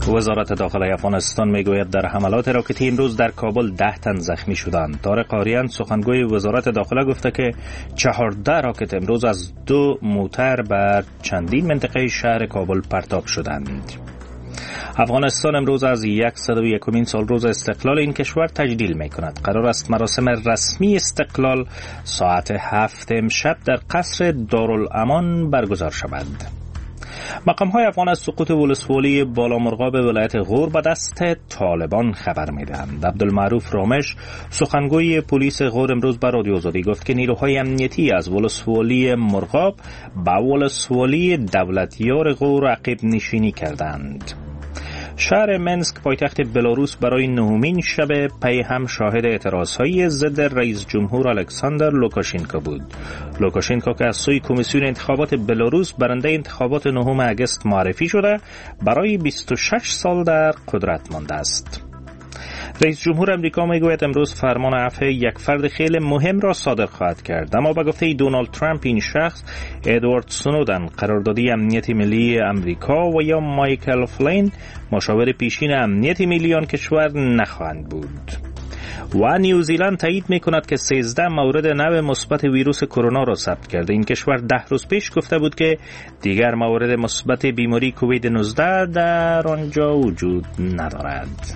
وزارت داخلی افغانستان میگوید در حملات راکتی امروز در کابل 10 تن زخمی شدند. طارق آریان سخنگوی وزارت داخله گفته که 14 راکت امروز از 2 موتر بر چندین منطقه شهر کابل پرتاب شدند. افغانستان امروز از 101مین سال روز استقلال این کشور تجلیل می کند. قرار است مراسم رسمی استقلال ساعت 7 امشب در قصر دارالامان برگزار شود. مقام‌های افغان از سقوط ولسوالی بالامرغاب ولایت غور به دست طالبان خبر می‌دهند. عبدالمعروف رامش سخنگوی پلیس غور امروز به رادیو آزادی گفت که نیروهای امنیتی از ولسوالی مرغاب به ولسوالی دولتیار غور عقب نشینی کردند. شهر منسک پایتخت بلاروس برای 9مین شب پی هم شاهد اعتراضهای ضد رئیس جمهور الکساندر لوکاشنکو بود. لوکاشنکو که از سوی کمیسیون انتخابات بلاروس برنده انتخابات 9 اگست معرفی شده برای 26 سال در قدرت مانده است. رئیس جمهور امریکا میگوید امروز فرمان عفو یک فرد خیلی مهم را صادر خواهد کرد، اما به گفته دونالد ترامپ این شخص ادوارد سنودن قراردادی امنیت ملی امریکا و یا مایکل فلین مشاور پیشین امنیت ملی آن کشور نخواهند بود. و نیوزیلند تایید میکند که 13 مورد نو مثبت ویروس کرونا را ثبت کرده. این کشور 10 روز پیش گفته بود که دیگر مورد مثبت بیماری کووید 19 در آنجا وجود ندارد.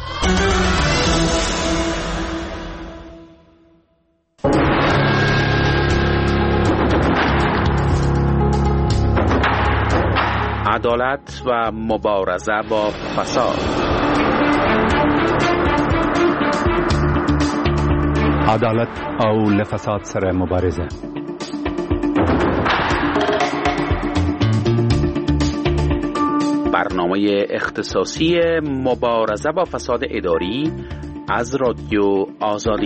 عدالت و مبارزه با فساد. عدالت او لفساد سره مبارزه. برنامه اختصاصی مبارزه با فساد اداری از رادیو آزادی.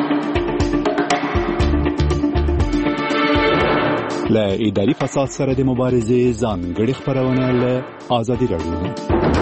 ل اداري فساد سره د مبارزې ځانګړي خبرونه له آزادی رادیو.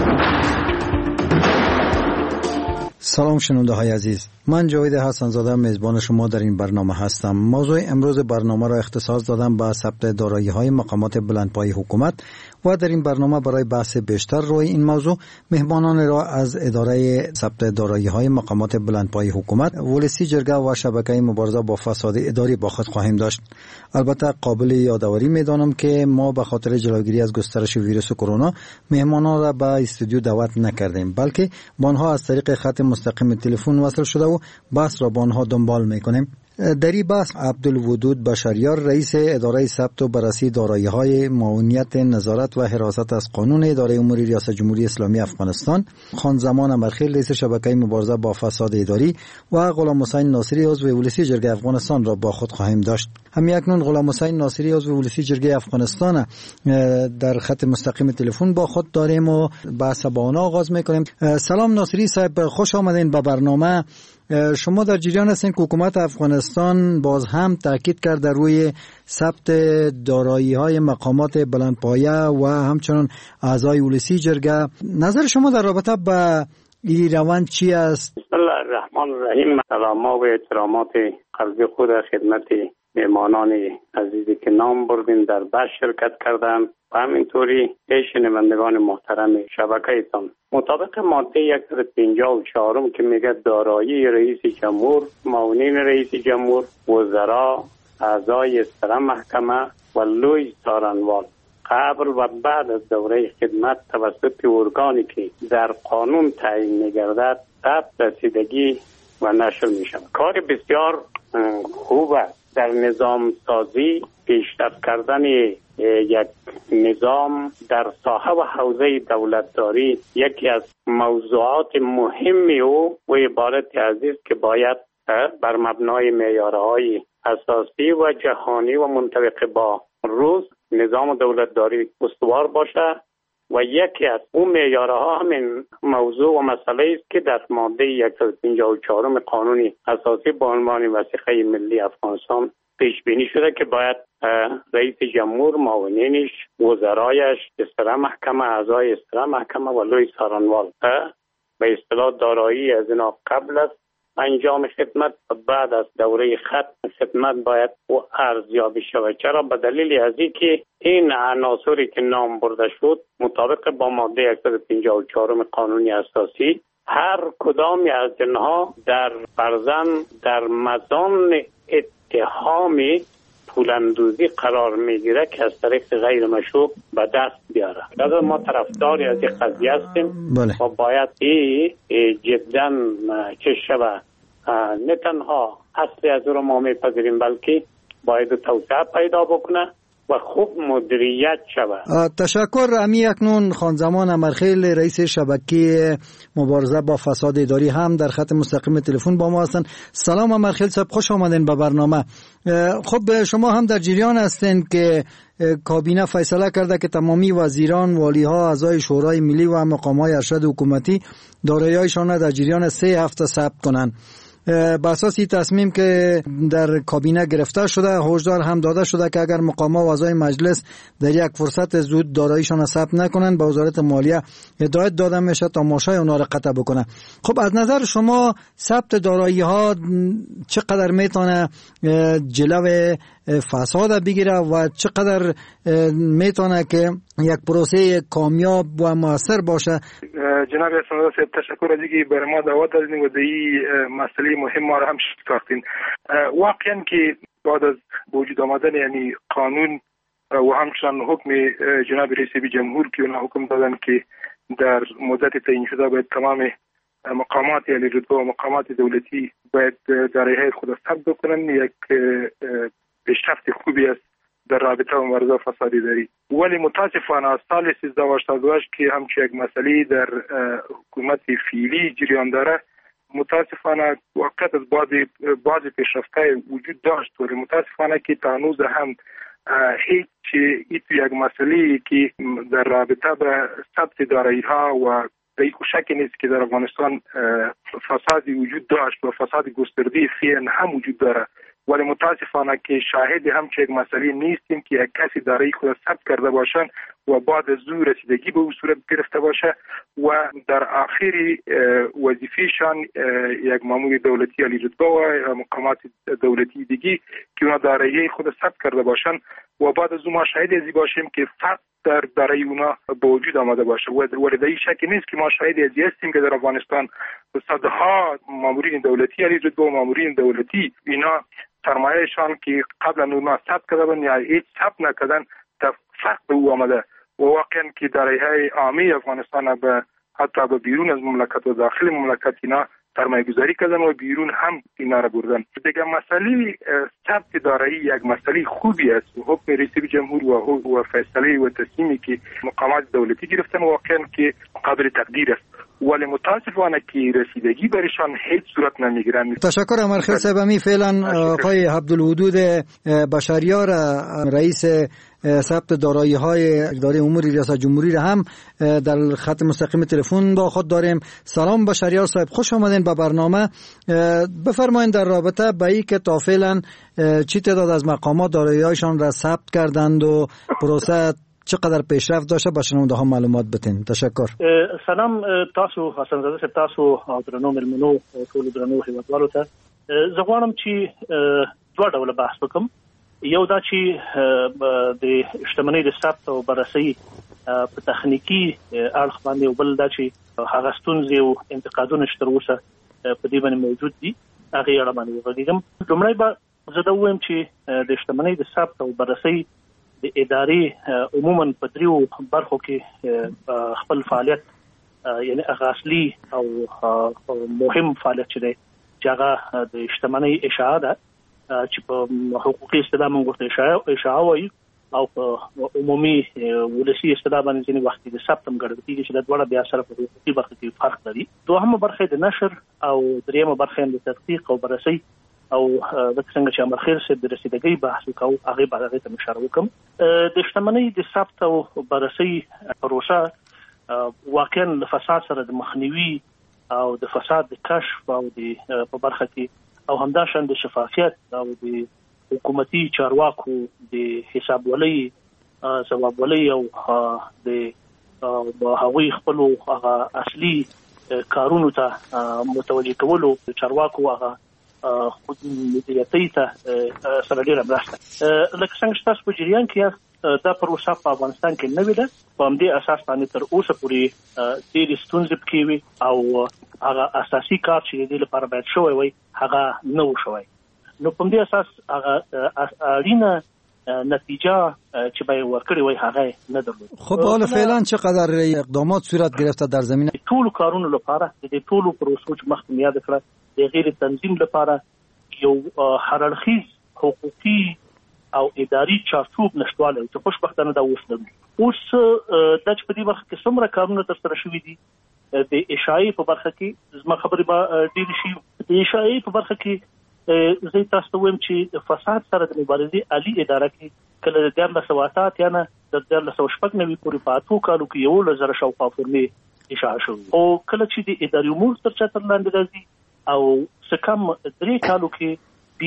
سلام شنونده های عزیز، من جاوید حسن زاده میزبان شما در این برنامه هستم. موضوع امروز برنامه را اختصاص دادم به ثبت دارایی های مقامات بلندپایه حکومت و در این برنامه برای بحث بیشتر روی این موضوع مهمانان را از اداره ثبت دارایی های مقامات بلندپایه حکومت، ولسی جرگه و شبکه مبارزه با فساد اداری با خود خواهیم داشت. البته قابل یادآوری میدانم که ما به خاطر جلوگیری از گسترش ویروس کرونا مهمانان را به استودیو دعوت نکردیم، بلکه با آنها از طریق خط مستقیم تلفن وصل شده و بحث را با آنها دنبال میکنیم. در این بحث عبدالودود بشریار رئیس اداره ثبت و بررسی دارایی‌های معاونیت نظارت و حراست از قانون اداره امور ریاست جمهوری اسلامی افغانستان، خان زمان امرخیل رئیس شبکه مبارزه با فساد اداری و غلام حسین ناصری عضو ولسی جرگه افغانستان را با خود خواهیم داشت. همین اکنون غلام حسین ناصری عضو ولسی جرگه افغانستان در خط مستقیم تلفن با خود داریم و بحث با آن آغاز میکنیم. سلام ناصری صاحب، خوش آمدین به برنامه. شما در جریان هستین که حکومت افغانستان باز هم تاکید کرده روی ثبت دارایی‌های مقامات بلندپایه و همچنین اعضای ولسی جرگه. نظر شما در رابطه با این روند چی است؟ بسم الله الرحمن الرحیم. سلام و احترامات قلبی خود خدمت مهمانان عزیزی که نام بردین در بحث شرکت کردن و همینطوری شنوندگان محترم شبکه‌تان. مطابق ماده 154 که میگه دارایی رئیس جمهور، معاونین رئیس جمهور، وزرا، اعضای سر محکمه و لوی څارنوال قبل و بعد از دوره خدمت توسط ارگانی که در قانون تعیین می‌گردد ثبت رسیدگی و نشر می‌شود. کار بسیار خوب است. در نظام سازی پیشرفت کردن یک نظام در ساحه و حوزه دولتداری یکی از موضوعات مهمی او و عبارت است که باید بر مبنای معیارهای اساسی و جهانی و منطبق با روز نظام دولتداری استوار باشه و یکی از اون معیارها همین موضوع و مسئله است که در ماده 154 قانون اساسی با عنوان وثیقه ملی افغانستان پیش بینی شده که باید رئیس جمهور، معاونینش، وزرایش، استرا محکمه، اعضای استرا محکمه و لوی څارنوال به اصطلاح دارایی از اینا قبل از انجام خدمت بعد از دوره ختم خدمت باید او ارزیابی شود. چرا؟ به دلیل از اینکه این عناصری که نام برده شد مطابق با ماده 154 قانون اساسی هر کدامی از اینها در در مزان اتهام پولاندوزی قرار میگیره که از طریق غیر مشروع به دست بیاره. لذا ما طرفداری از این قضیه هستیم و باید جدا چه شود نه تنها اصلی از او را ما میپذیریم بلکه باید توسعه پیدا بکنه و خوب مدیریت شود. تشکر. امی اکنون خانزمان امرخیل رئیس شبکه مبارزه با فساد اداری هم در خط مستقیم تلفن با ما هستند. سلام امرخیل صاحب، خوش آمدین به برنامه. خب شما هم در جریان هستین که کابینه فیصله کرده که تمامی وزیران، والیها، اعضای شورای ملی و مقامات ارشد حکومتی دارایی‌هایشان را در جریان 3 هفته ثبت کنند. بر اساس این تصمیم که در کابینه گرفته شده، هشدار هم داده شده که اگر مقامات و اعضای مجلس در یک فرصت زود داراییشان را ثبت نکنند به وزارت مالیه هدایت داده میشه تا ماشای اونا را قطع بکنه. خب از نظر شما ثبت دارایی ها چقدر میتونه جلو فساد بگیره و چقدر میتونه که یک پروسه کامیاب و موثر باشه؟ جناب اسماعیل صاحب تشکر از اینکه برای ما دعوت دادین و در این مسئله مهم ما را هم شکافتین. واقعا که بعد از وجود آمدن یعنی قانون و همچنان حکم جناب رئیس جمهور که اونها حکم دادن که در مدت تعیین شده باید تمام مقامات یعنی رتبه و مقامات دولتی باید دارایی‌های خود را ثبت بکنن، یک پیشرفت خوبی است در رابطه با مبارزه با فساد اداری. ولی متاسفانه از سال 1388 که همچنین یک مسئله در حکومت فعلی جریان داره، متاسفانه واقعیت از بعضی پیشرفت‌های وجود داشت ولی متاسفانه که تا هنوز هم هیچ یک مسئله که در رابطه با ثبت دارایی‌ها و دیگه شکی نیست که در افغانستان فسادی وجود داشت و فساد گسترده فعلا هم وجود داره، ولی متاسفانه که شاهد همچنین مسئله نیستیم که یک کسی دارایی خود ثبت کرده باشند و بعد از او رسیدگی به او صورت گرفته باشه و در آخری وظیفه‌شان یک مامور دولتی عالی رتبه و مقامات دولتی دیگه که اونا دارایی خود ثبت کرده باشند و بعد از او ما شاهد ازی باشیم که فقط در دارایی اونا به وجود آمده باشه. ولی در این شکی نیست که ما شاهد ازی هستیم که در افغانستان صدها مامورین دولتی عالی رتبه و مامورین دولتی اینا سرمایه‌شان که قبلا اونا ثبت کردن یا هیچ ثبت نکردن فقط به او آمده و واقعا که دارایی‌های عامی افغانستان به حتی به بیرون از مملکت و داخل مملکت اینا سرمایه گذاری کردن و بیرون هم اینا را بردن. دیگه مسئله ثبت دارایی یک مسئله خوبی است. حکم رئیس جمهور و فیصله و تصمیمی که مقامات دولتی گرفتن واقعا که قابل تقدیر است، ولی متاسفانه که رسیدگی برشان هیچ صورت نمیگیرن. تشکر امرخیل صاحب. امی فعلا آقای عبدالودود بشاریار رئیس ثبت دارایی‌های اداره امور ریاست جمهوری را هم در خط مستقیم تلفن با خود داریم. سلام بشاریار صاحب، خوش آمدین به برنامه. بفرمایید در رابطه با این که تا فعلا چی تعداد از مقامات دارایی‌هایشان را ثبت کردند و پروسه چقدر پیشرفت داشته به شنونده ها معلومات بدین. تشکر. سلام تاسو حسن زاده صاحب، تاسو درنو ملمنو ټول درنو هیوادوالو ته زه غواړم چې دوه ډوله بحث وکړم. یو دا چې د شتمنۍ د ثبت او بررسي په تخنیکی اړخ باندې او بل دا چې هغه ستونزې او انتقادونه چې تر اوسه په دې باندې موجود دي هغه اړه باندې وغږیږم. لومړی به زه دا ووایم چې د شتمنۍ د ثبت او بررسي د ادارې عموما په دریو برخو کې خپل فعالیت یعنی اصلي او مهم فعالیت چې دی چې هغه د شتمنۍ اشاعه ده چې په حقوقي اصطلاح موږ ورته اشاعه وایو او په عمومي ولسي اصطلاح باندې ځینې وخت د ثبت هم ګڼل کېږي چې دا دواړه بیا سره په حقوقي برخه کې فرق لري. دوهمه برخه د نشر او دریمه برخه د تحقیق او بررسي او د څنګه چې امرخیل صاحب د رسیدګۍ بحث وکاو هغه باندې ته اشاره وکم. د شتمنۍ د ثبت او بررسي پروسه واقعا د فساد سره د مخنیوي او د فساد د کشف او د په برخه کې او همداشان د شفافیت او د حکومتي چارواکو د حسابولۍ ثوابولۍ او د هغوی خپل اصلي کارونو ته متوجه کولو چارواکو هغه خود مدیریتي ته سره ډیره مرسته لکه څنګه تاسو په جریان کې دا پروسه په افغانستان کې نه ویده په همدې اساس باندې تر اوسه پورې ډېرې ستونزې پکې وي او هغه اساسي کار چې د دې لپاره باید شوی وي هغه نه و شوی نو په همدې اساس هغه اړینه نتیجه چې به ورکړي وي هغه نه درلود. خب حالا فعلا چقدر اقدامات صورت گرفته در زمینه ټول کارونو لپاره د ټولو پروسو چې مخکې یاد کړه د غیر تنظیم لپاره یو هررخیز حقوقي او اداري چارچوب نشټواله چې خوشبختانه دا اوس لري. اوس د چې په دې وخت کې څومره کارونه ترسره شوي دي د اشاعې په برخه کې زما خبرې به ډېرې شي. د اشاعې په برخه کې زه تاسو ته وایم چې فساد سره د مبارزې عالی اداره کې کله د 1988 یا نه د 1999 پورې په 8 کالو کې 1000 شاوخوا فورمې اشاعه شوې او کله چې د اداري امور تر چتر لاندې راځي او سکم 3 کالو کې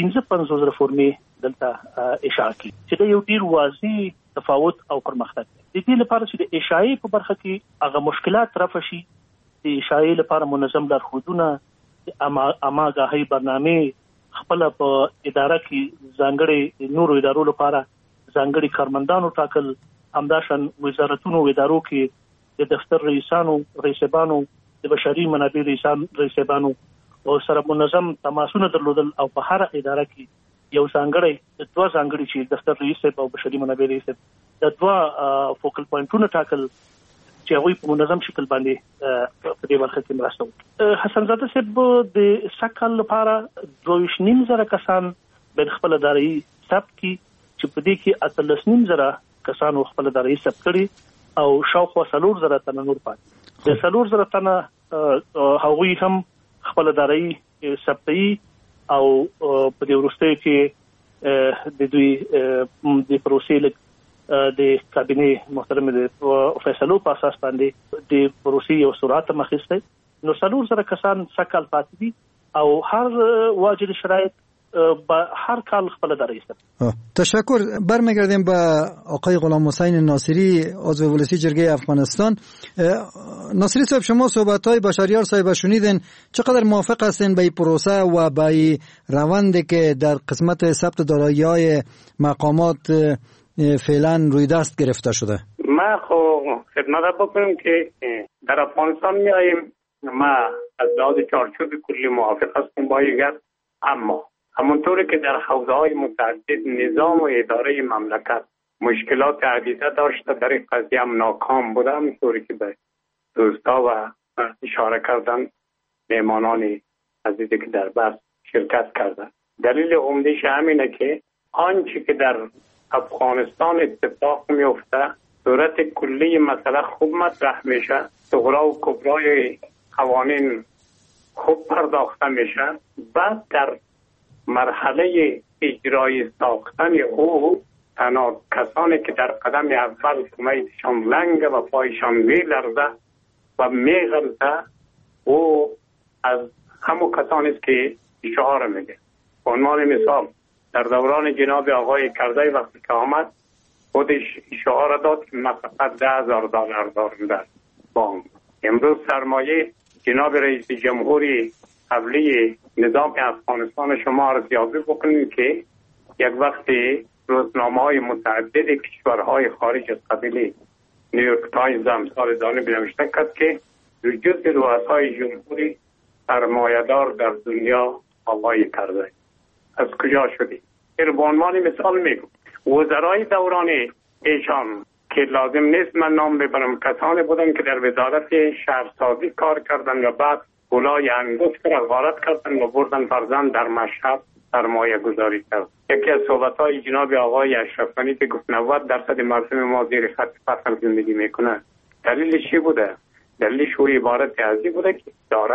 55 فورمې دلته اشاعه کی چې دا یو ډیر واضح تفاوت او پرمختګ دی. د دې لپاره چې د اشاعې په برخه کې هغه مشکلات رفع شي د اشاعې لپاره منظم لارښودونه اماګاهي برنامه خپل په اداره کې ځانګړي نورو ادارو لپاره ځانګړي کارمندانو ټاکل همداشان وزارتونو ادارو کې د دفتر رئیسانو د بشري منابع رئیسانو او سره منظم تماسونه درلودل او په هر اداره کې یو ځانګړي دوه ځانګړي چې دفتر رئیس او بشري منابع رئیس د دوه فوکل پوینټونو ټاکل چې هغه په منظم شکل باندې په دې برخه کې مرسته وکړي. حسن زاده صاحب د سکل لپاره 2.5 کسان بین خپل اداري ثبت کی چې په دې کې 13.5 کسان خپل اداري ثبت کړي او شاوخوا 4,000 تنه نور پات د 4,000 تنه هغوی هم خپل اداري ثبتي او په دې ورسته کې د دوی د پروسې د کابینه محترم د فیصلو په اساس باندې د پروسې یو سرعت مخسته نو 4,000 کسان سکل پاتې دي او هر واجد شرایط هر کال خپل اداره است. تشکر. برمیگردیم به آقای غلام حسین ناصری عضو ولسی جرگه افغانستان. ناصری صاحب شما صحبت‌های بشریار صاحب شنیدین، چقدر موافق هستین به این پروسه و به این روندی که در قسمت ثبت دارایی‌های مقامات فعلا روی دست گرفته شده؟ ما خدمت بکنم که در افغانستان میاییم، ما از لحاظ چارچوب کلی موافق هستیم با این گپ، اما همونطوری که در حوزه‌های متعدد نظام و اداره مملکت مشکلات عدیده داشته در این قضیه هم ناکام بوده، همونطوری که به دوستا و اشاره کردن مهمانان عزیزی که در بحث شرکت کردن. دلیل عمده‌اش همینه که آنچه که در افغانستان اتفاق میفته صورت کلی مسئله خوب مطرح میشه، صغرا و کبرای قوانین خوب پرداخته میشه، بعد در مرحله اجرای ساختن او تنها کسانی که در قدم اول کمیتشان لنگ و پایشان میلرزه و میغلطه او از همون کسانی است که اشاره میگه. به عنوان مثال در دوران جناب آقای کرزی وقتی که آمد خودش اشاره داد که من فقط $10,000 دارم در بانک. امروز سرمایه جناب رئیس جمهوری قبلی نظام افغانستان شما ارزیابی بکنید که یک وقتی روزنامه‌های متعدد کشورهای خارج از قبیله نیویورک تایمز امثال دانه نوشته کرد که جز رؤسای جمهوری سرمایه‌دار در دنیا آقای کرزی از کجا شدی؟ این به عنوان مثال میگم. وزرای دوران ایشان که لازم نیست من نام ببرم کسانی بودن که در وزارت شهرسازی کار کردن و بعد گلای انگشت را غارت کردن و بردن فرزند در مشهد سرمایه گذاری کرد. یکی از صحبت‌های جناب آقای اشرف غنی که گفت 90% مردم ما زیر خط فقر زندگی میکنن. دلیلش چی بوده؟ دلیلش او عبارت ازی بوده که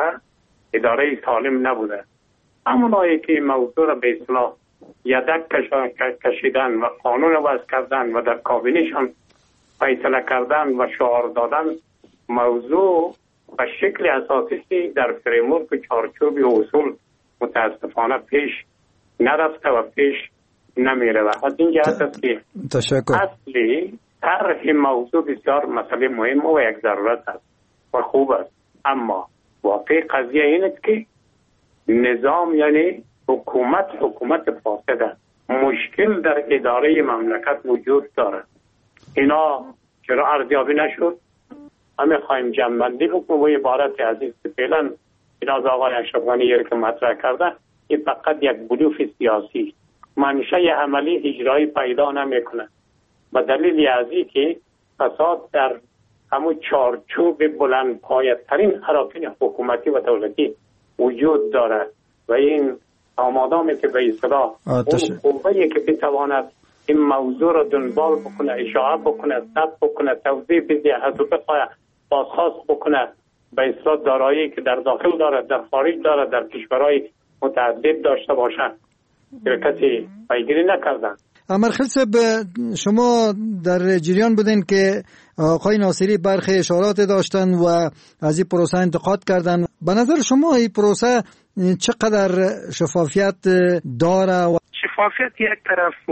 اداره سالم نبوده. همونایی که موضوع را به اصطلاح یدک کشیدن و قانون وضع کردن و در کابینه‌شان فیصله کردن و شعار دادن، موضوع و شکل اساسی در فریمورک چارچوب اصول متاسفانه پیش نرفته و پیش نمیره. و از این جهت است که اصلی طرح موضوع بسیار مسئله مهم و یک ضرورت است و خوب است، اما واقعی قضیه این است که نظام یعنی حکومت فاسده، مشکل در اداره مملکت وجود داره. اینا چرا ارزیابی نشد؟ همه خواهیم جمع‌بندی بکنیم و عبارت عزیز فعلا این از آقای اشرف غنی که مطرح کرده این فقط یک بلوف سیاسی، منشأ عملی اجرایی پیدا نمیکنه. به دلیل ازی که فساد در همون چارچوب بلند پایه‌ترین اراکین حکومتی و دولتی وجود داره و این آمادامی که به اصطلاح اون قوه‌ای که بتواند این موضوع را دنبال بکنه، اشاعه بکنه، ثبت بکنه، توضیح بده، حضور بخواه بازخواست بکنه به اصطلاح دارایی که در داخل داره، در خارج داره، در کشورهای متعدد داشته باشه که کسی پیگیری نکردن. امرخیل صاحب، شما در جریان بودین که آقای ناصری برخی اشارات داشتن و از این پروسه انتقاد کردن. به نظر شما این پروسه چقدر شفافیت داره؟ شفافیت یک طرف و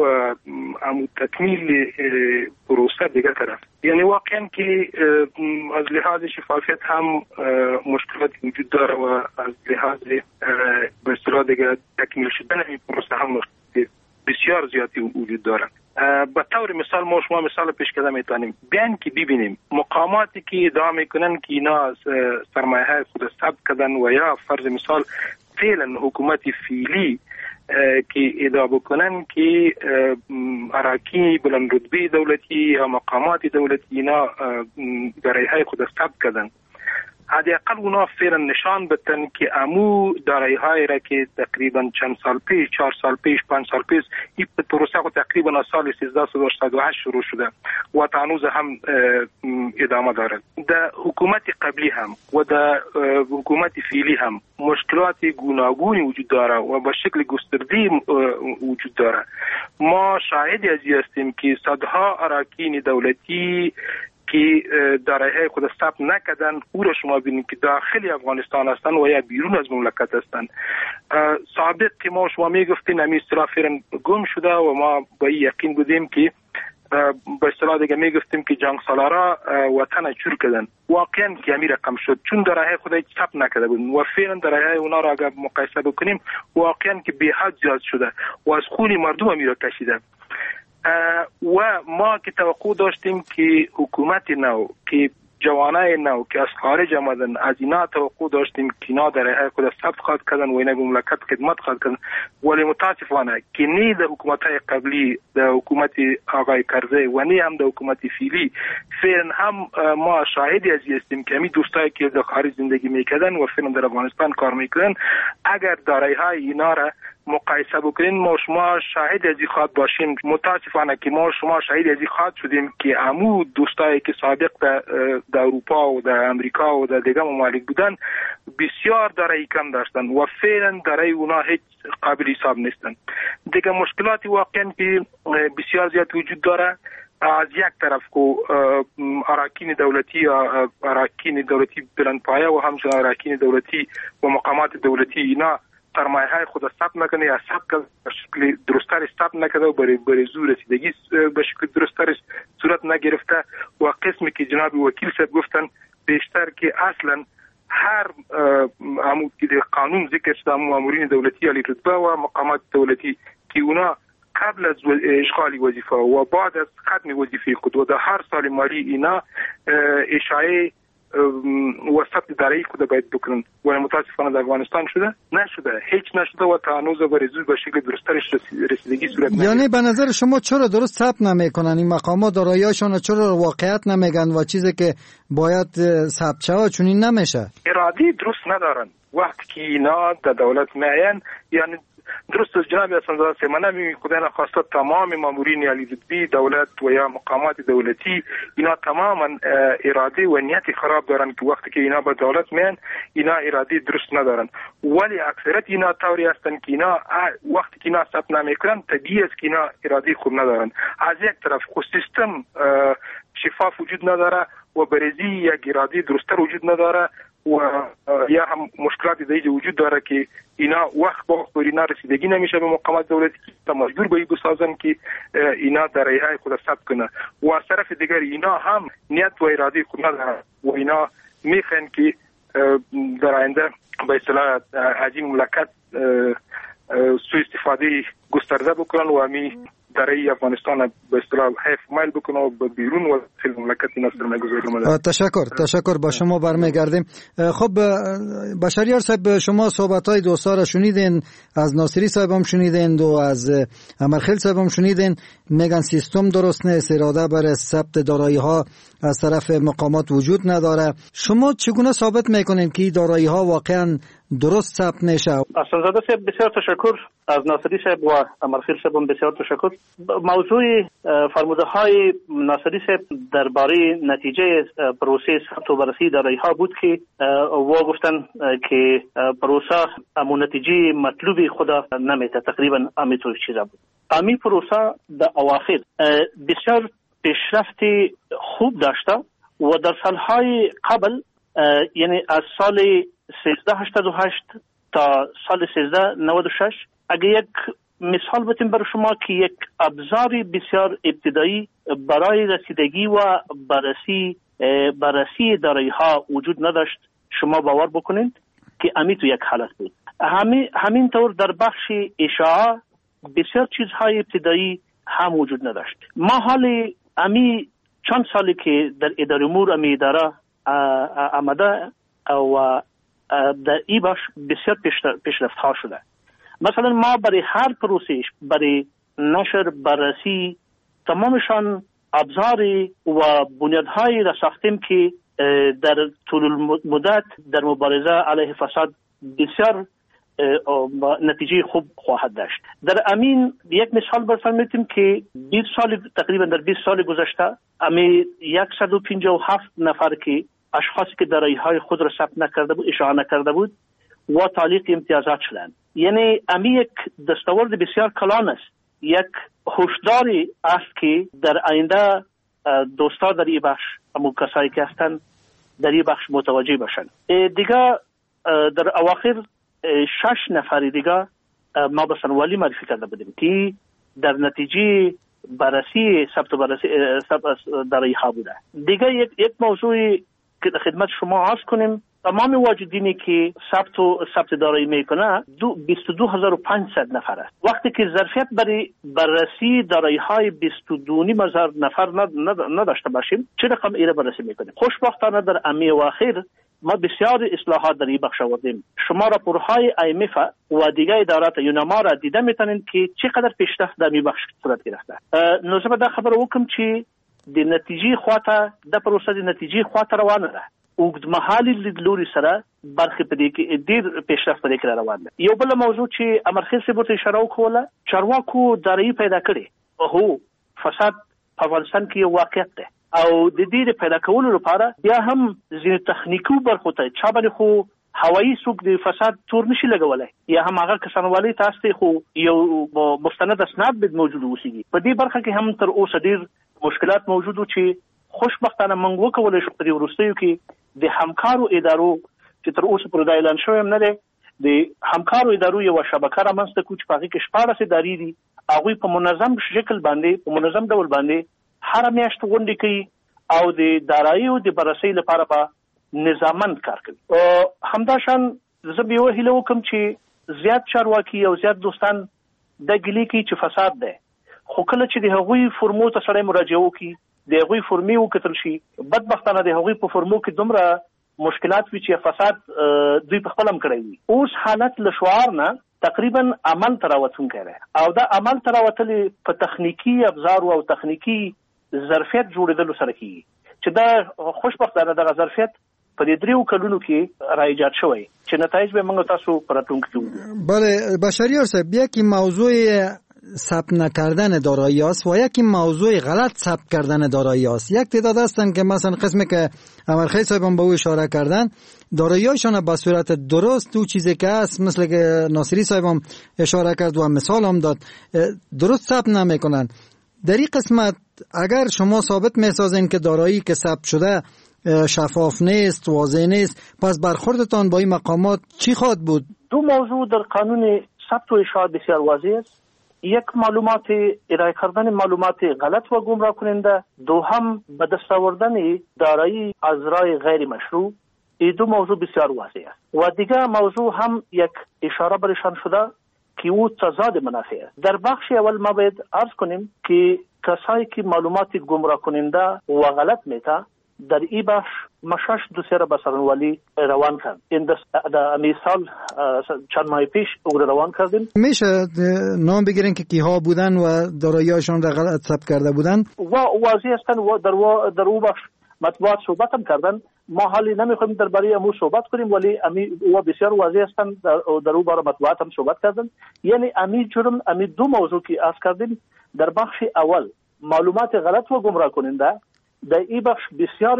تکمیل پروسه دیگر طرف. یعنی واقعا که از لحاظ شفافیت هم مشکلات وجود داره و از لحاظ به اصطلاح دیگر تکمیل شدن این پروسه هم بسیار زیادی وجود داره. به طور مثال ما شما مثال پیش کردم میتونیم بیان که ببینیم مقاماتی که ادعا میکنن که اینا سرمایه خود ثبت کردن و یا فرض مثال فعلا حکومت فعلی که ادعا بکنن که اراکین بلند رتبه دولتی یا مقامات دولتی اینا دارایی‌های خود ثبت کردن، حداقل اونا فعلا نشان بدن که امو دارایی‌های را که تقریبا چند سال پیش، 4 سال پیش، 5 سال پیش این پروسه خود تقریبا سال 1388 شروع شده و تا هنوز هم ادامه دارد. در حکومت قبلی هم و در حکومت فعلی هم مشکلات گوناگونی وجود داره و به شکل گسترده وجود داره. ما شاهدی از این هستیم که صدها اراکین دولتی که دارایی‌های خود ثبت نکردن او را شما ببینید که داخل افغانستان هستن و یا بیرون از مملکت هستن. سابق که ما شما میگفتین همین اصطلاح فعلا گم شده و ما با این یقین بودیم که به اصطلاح دیگه میگفتیم که جنگ سالارا وطن چور کردن. واقعا که همین رقم شد چون دارایی‌های خود ثبت نکرده بودن و فعلا دارایی‌های اونا را اگر مقایسه بکنیم واقعا که به حد زیاد شده و از خون مردم همین را کشیده. و ما که توقع داشتیم که حکومت نو که جوانای نو که از خارج آمدن از اینا توقع داشتیم که اینا در خود ثبت خواهد کردن و اینا به مملکت خدمت خواهد کردن، ولی متاسفانه که نه در حکومت‌های قبلی در حکومت آقای کرزی و نه هم در حکومت فعلی فعلا هم ما شاهدی از هستیم که همین دوستایی که در خارج زندگی میکردن و فعلا در افغانستان کار میکردن اگر دارایی‌های اینا را مقایسه بکنین ما شما شاهد از این خواهد باشین. متاسفانه که ما شما شاهد از این خواهد شدیم که عمو دوستایی که سابق در اروپا و در امریکا و در دیگه ممالک بودن بسیار دارایی کم داشتن و فعلا دارایی اونا هیچ قابل حساب نیستن. دیگه مشکلاتی واقعا که بسیار زیاد وجود داره. از یک طرف که اراکین دولتی یا اراکین دولتی بلندپایه و همچنین اراکین دولتی و مقامات دولتی اینا سرمایه های خود ثبت نکنه یا ثبت به شکل درست‌تر ثبت نکرده و برای زور رسیدگی به شکل درست‌تر صورت نگرفته و قسمی که جناب وکیل صاحب گفتن بیشتر که اصلا هر عمود که قانون ذکر شده مامورین دولتی علی رتبه و مقامات دولتی که اونا قبل از اشغال وظیفه و بعد از ختم وظیفه خود و در هر سال مالی اینا اشاعه و ثبت دارایی خود باید بکنن و متاسفانه در افغانستان نشده هیچ نشده و تا هنوز برای زور به شکل درست‌ترش رسیدگی صورت نگرفته. یعنی به نظر شما چرا درست ثبت نمیکنن این مقامات دارایی‌هاشون، چرا واقعیت نمیگن و چیزی که باید ثبت شود چنین نمیشه؟ اراده درست ندارن. وقتی که اینا در دولت میاین یعنی درست از جناب حسن‌زاده سیمانه می خدای نخواسته تمام مامورین علی رتبه دولت و یا مقامات دولتی اینا تماما اراده و نیت خراب دارن که وقتی که اینا به دولت میان اینا اراده درست ندارن، ولی اکثریت اینا طوری هستن که اینا وقتی که اینا ثبت نمیکنن طبیعی است که اینا اراده خوب ندارن. از یک طرف خود سیستم شفاف وجود نداره و برزی یک اراده درست‌تر وجود نداره و یا هم مشکلاتی دیگه وجود داره که اینا وقت با وقت اینا رسیدگی نمیشه به مقامات دولتی که مجبور به بسازن که اینا دارایی‌های خود ثبت کنه و از طرف دیگر اینا هم نیت و اراده خود ندارن و اینا میخوان که در آینده به اصطلاح از این مملکت سوء استفاده گسترده بکنن و همی درای افغانستان به اصطلاح حیف مایل بکنه و به بیرون و خیلی مملکت این است میگذاریم. تشکر با شما برمیگردیم. خب بشریار صاحب، شما صحبت‌های دوستا را شنیدین، از ناصری صاحب هم شنیدین و از امرخیل صاحب هم شنیدین. میگن سیستم درست نیست، اراده برای ثبت دارایی‌ها از طرف مقامات وجود نداره. شما چگونه ثابت میکنین که دارایی‌ها واقعا درست ثبت میشه؟ اصلزاده صاحب بسیار تشکر، از ناصری صاحب و امرخیل صاحب بسیار تشکر. موضوع فرموده های ناصری صاحب درباره نتیجه پروسه ثبت و بررسی دارایی‌ها بود که و گفتن که پروسه امو نتیجه مطلوبی خدا نمیته، تقریبا همینطور چیزا بود. امی پروسه در اواخر بسیار پیشرفت خوب داشته و در سالهای قبل، یعنی از سال 1388 تا سال 1396 اگه یک مثال بتیم برای شما که یک ابزار بسیار ابتدایی برای رسیدگی و بررسی دارایی‌ها وجود نداشت، شما باور بکنید که امی تو یک حالت بود. همین طور در بخش اشاعه بسیار چیزهای ابتدایی هم وجود نداشت. ما حال امی چند سالی که در اداره امور امی اداره آمده و در ای باش بسیار پیشرفت ها شده. مثلا ما برای هر پروسه، برای نشر، بررسی، تمامشان ابزار و بنیادهای را ساختیم که در طول مدت در مبارزه علیه فساد بسیار نتیجه خوب خواهد داشت. در امین یک مثال براتون میتیم که 20 سال تقریبا در 20 سال گذشته امی 157 نفر که اشخاصی که دارایی‌های خود را ثبت نکرده بود، اشاعه نکرده بود و تعلیق امتیازات شدند. یعنی امی یک دستاورد بسیار کلان است، یک هشداری است که در آینده دوستا در این بخش، امو کسایی که هستند در این بخش متوجه باشند. دیگه در اواخر 6 نفر دیگه ما به سنوالی معرفی کرده بودیم که در نتیجه بررسی ثبت دارایی‌ها بوده. دیگه یک موضوعی که خدمت شما عرض کنیم، تمام واجدینی که ثبت دارایی میکنه 22500 نفر است. وقتی که ظرفیت برای بررسی دارایی‌های 22,500 نفر نداشته باشیم، چه رقم ایره بررسی میکنیم؟ خوشبختانه در امی اواخر ما بسیار اصلاحات در این بخش آوردیم. شما راپورهای IMF و دیگر ادارات یونما را دیده میتونید که چقدر پیشرفت در این بخش صورت گرفته. نوزه به خبر وکم چې د نتیجې خواته د پروسه د نتیجې خواته روانه ده. اوږدمهالي لیدلوري سره برخې په دې کې ډېر پیشرفت په دې کې روان ده. یو بل موضوع چې امرخیل صاحب ورته اشاره وکوله، چارواکو دارایي پیدا کړي. هو فساد په افغانستان کې یو واقعیت ده او د دې پیدا کولو لپاره بیا هم ځینې تخنیکي برخو ته چا باندې خو هوایي څوک د فساد تور نشي لګولای، یا هم هغه کسانوالي تاسو ته خو یو مستند اسناد به موجود اوسېږي. په دې برخه کې هم تر اوسه ډېر مشکلات موجود و چې خوشبختانه موږ وکولای شو په دې وروستیو کې د همکارو ادارو چې تر اوسه پر دا اعلان شوی هم نه دی، د همکارو ادارو یو شبکه رامنځته کړو چې په هغې کې 14 ادارې دي. هغوی په منظم شکل باندې، په منظم ډول باندې هر میاشت غونډې کوي او د داراییو د بررسۍ لپاره به نظاممند کار کوي. همداشان زه به یوه هیله وکړم چې زیات چارواکي او زیات دوستان دا ګیلې کوي چې فساد دی، خو کله چې د هغوی فرمو ته سړی مراجعه وکړي، د هغوی فرمې وکتل شي، بدبختانه د هغوی په فرمو کې دومره مشکلات وي چې فساد دوی په خپل هم کړی وي. اوس حالت له شعار نه تقریبا عمل ته راوتونکی دی او دا عمل ته راوتلې په تخنیکي ابزارو او تخنیکي ظرفیت جوړېدلو سره کېږي چې دا خوشبختانه دغه ظرفیت په دې 3 کلونو کې رایجاد شوی چې نتایج به موږ تاسو په راتلونکي کې وګورو. بله بشریار صاحب، یکی موضوع ثبت نکردن دارایی است و یکی موضوع غلط ثبت کردن دارایی است. یک تعداد هستن که مثلا قسمی که امرخیل صاحب هم به او اشاره کردن، دارایی‌هاشون به صورت درست تو چیزی که است، مثل که ناصری صاحب هم اشاره کرد و مثال هم داد، درست ثبت نمیکنن. در این قسمت اگر شما ثابت میسازین که دارایی که ثبت شده شفاف نیست، واضح نیست، پس برخوردتان با این مقامات چی خواهد بود؟ دو موضوع در قانون ثبت و اشاعه بسیار واضح است. یک، معلومات ارائه کردن معلومات غلط و گمراه کننده. دوم، به دست آوردن دارایی از راه غیر مشروع. این دو موضوع بسیار واضح است. و دیگه موضوع هم یک اشاره برشان شده که او تضاد منافع است. در بخش اول ما باید عرض کنیم که کسایی که معلومات گمراه کننده و غلط میته در این بخش مشاش دو سر به سرانوالی روان کرد. این در مثال چند ماه پیش او روان کردیم. میشه نام بگیرین که کیها بودن و دارایی‌هاشون را غلط ثبت کرده بودن؟ و واضح هستن و در او بخش مطبوعات صحبت هم کردن. ما حالی نمیخوایم درباره امو صحبت کنیم، ولی او بسیار واضح هستن در او باره مطبوعات هم صحبت کردن. یعنی جرم دو موضوع که عرض کردیم در بخش اول معلومات غلط و گمراه کننده، در این بخش بسیاری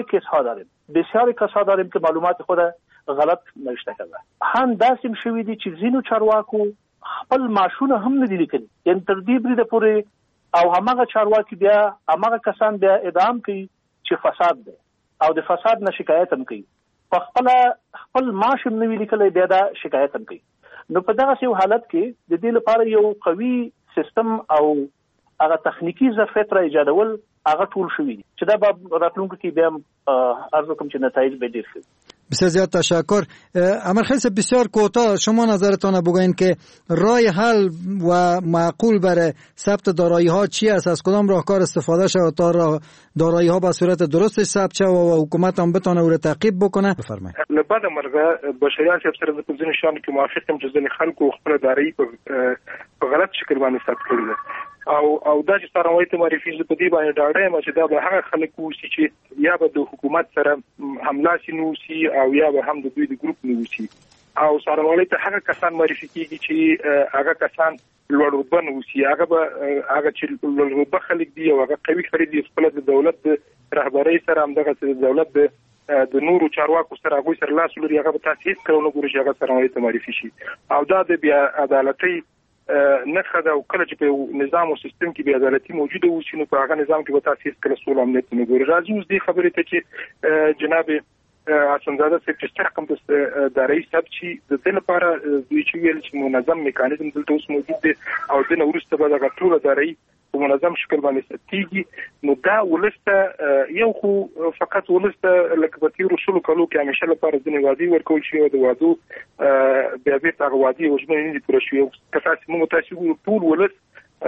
کسا داریم که معلومات خود غلط نوشته کرده. هم داسیم شویدی چې ځینو چارواکو خپل ماشونه هم نه دي لیکلي، یعنی تر دې بریده پورې او هماغه چارواکي بیا هماغه کسان بیا ادعام کوي چې فساد دی او د فساد نه شکایت هم کوي، په خپل ماش هم نه وی لیکلی بیا دا شکایت هم کوي. نو په دغه یو حالت کې د دې لپاره یو قوي سیستم او هغه تخنیکی ظرفیت را ایجادول هغه ټول شوی دي چې دا به راتلونکو کې بیا عرض کوم چې نتایج به ډیر شي. بسیار زیاد تشکر. امرخیل صاحب بسیار کوتاه شما نظرتان بگوین که راه حل و معقول برای ثبت دارایی ها چی است؟ از کدام راهکار استفاده شود تا دارایی ها به صورت درست ثبت شود و حکومت هم بتونه او را تعقیب بکنه؟ بفرمایید. لبعد مرغه بشریان صاحب سره د ځینو شان کې موافقم چې ځینې خلکو خپل دارایی په غلط شکل باندې ثبت کړي او دا چې څنګه وایي ته معرفي په دې باندې ډاډه یم چې دا به هغه خلک وسی چې یا به د حکومت سره حمله سينوسی او یا به هم د دوی د ګروپ نیوسی او سره ته هغه کسان معرفي کیږي چې هغه کسان لوړ رتبه نیوسی هغه چې لوړ رتبه خلک دي او هغه قوي خلک دي خپل د دولت رهبرۍ سره هم دغه د دولت د نورو چارواکو سره هغه سره لاس لري هغه به تاسیس کولو ګوري چې هغه سره ته معرفي شي او دا د بیا عدالتي نخه دا کله چې په نظام او سیستم کې بیا عدالتي موجوده وي نو په هغه نظام کې به تاسیس کړو سول امنیت نه ګوري. راځي اوس دې خبرې ته چې جناب حسنزاده صاحب چې څنګه کوم د رئیس صاحب چې د دې لپاره دوی چې ویل چې منظم میکانیزم دلته اوس موجود دی او د نورسته به د ټول داري په منظم شکل باندې ستېږي. نو دا ولسته یو خو فقط ولسته لکه په تیر رسول کلو کې همیشه لپاره ځنې وادي ورکول شي او د وادو بیا بیرته هغه وادي وژنې نه دي پوره شوي. که تاسو ټول ولس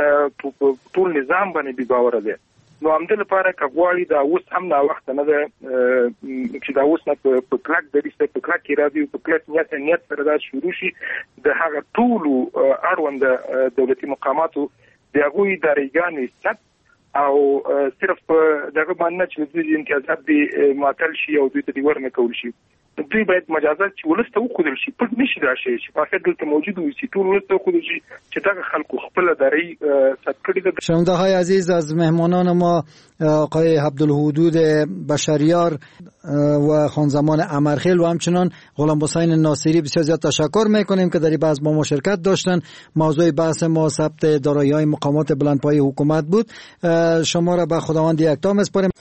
ټول نظام باندې بې باوره دی نو همدې لپاره که غواړي دا اوس هم ناوخته نه ده چې دا اوس نه په کلک دریځ په کلک ارادې په کلک نیت سره دا شروع شي د هغه ټولو اړوند دولتي مقاماتو د هغوی دارایګانې ثبت او صرف دغه باندې چې دوی امتیازات دي معطل شي او دوی ته دې ورنکول شي. دوی باید مجازات چې ولسته وښودل شي پټ نشي دا شی چې فقط دلته موجود وي چې ټول ولسته وښودل شي چې دغه خلکو خپل دارایی ثبت کړي ده. شنونده های عزیز از مهمانان ما آقای عبدالحدود بشریار و خانزمان امرخیل و همچنان غلام حسین ناصری بسیار زیاد تشکر میکنیم که در این بحث با ما شرکت داشتن. موضوع بحث ما ثبت دارایی‌های مقامات بلندپایه حکومت بود. شما را به خداوند یکتا میسپاریم.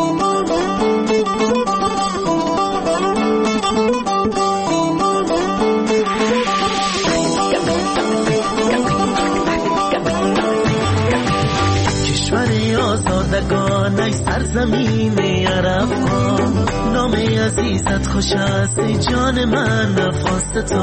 آزادگان ای سرزمین عرب ها نام عزیزت خوش است ای جان من نفاست تو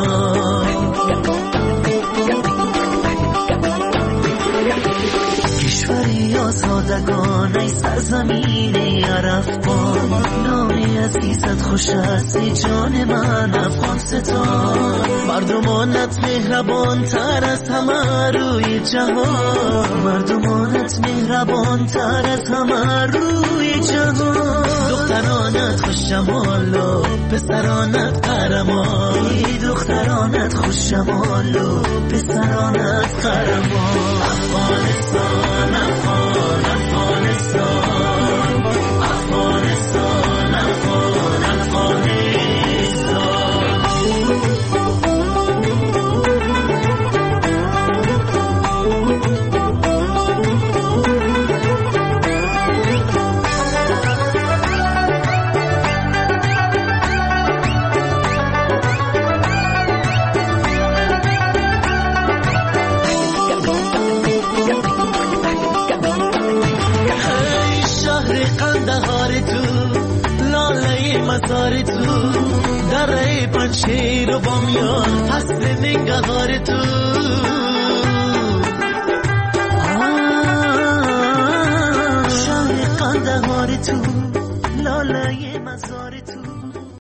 کشوری آزادگان ای سرزمین عرب ها نام عزیزت خوش است ای جان من افغانستان مردمانت مهربان تر از همه روی جهان مردمانت مهربان تر از همه روی جهان دخترانت خوش جمال و پسرانت قهرمان دخترانت خوش جمال و پسرانت قهرمان افغانستان افغان افغانستان افغانستان افغان افغانستان تو دره پنشیر و بامیان فصل نگهار تو شهر قندهار تو لاله مزار